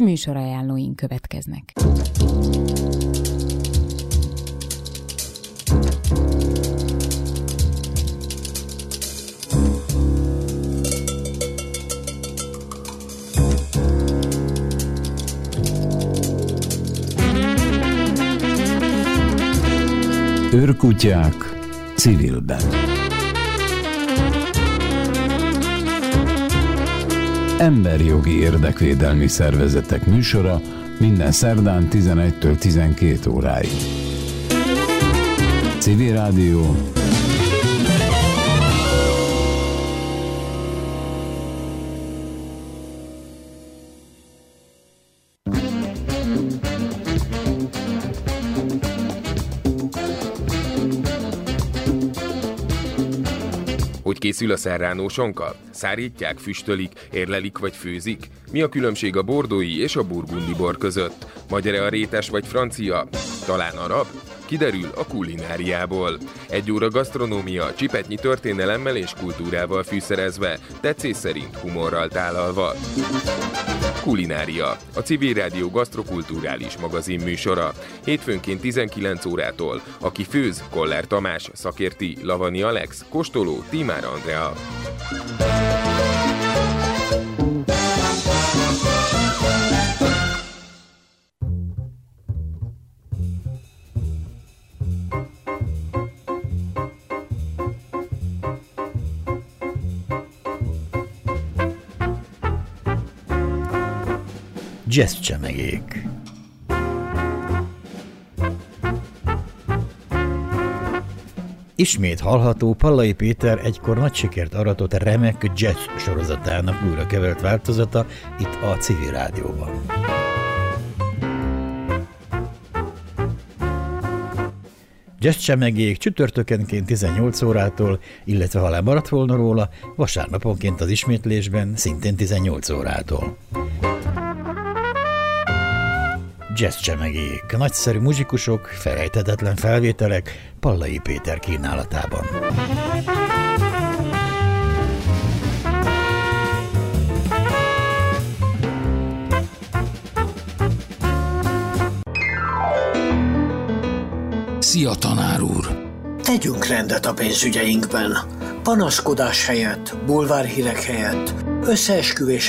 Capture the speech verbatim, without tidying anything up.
műsorajánlóink következnek. Őrkutyák civilben. Emberjogi érdekvédelmi szervezetek műsora minden szerdán tizenegytől tizenkét óráig. Civil Rádió. Hogy készül a szerránósonka? Szárítják, füstölik, érlelik vagy főzik? Mi a különbség a bordói és a burgundi bor között? Magyar-e a rétes vagy francia? Talán arab? Kiderül a kulináriából. Egy óra gasztronómia, csipetnyi történelemmel és kultúrával fűszerezve, tetszés szerint humorral tálalva. Kulinária, a Civil Rádió gasztrokulturális magazin műsora. Hétfőnként tizenkilenc órától. Aki főz, Koller Tamás, szakérti, Lavani Alex, kóstoló, Tímár Andrea. Jazzcsemegék. Ismét hallható Pallai Péter egykor nagy sikert aratott remek jazz sorozatának újra kevert változata itt a Civil Rádióban. Jazzcsemegék csütörtökenként tizennyolc órától, illetve ha lemaradt volna róla, vasárnaponként az ismétlésben szintén tizennyolc órától. Jazzcsemegék, nagyszerű muzsikusok, felejthetetlen felvételek Pallai Péter kínálatában. Szia, tanár úr! Tegyünk rendet a pénzügyeinkben. Panaszkodás helyett, bulvárhírek helyett, összeesküvések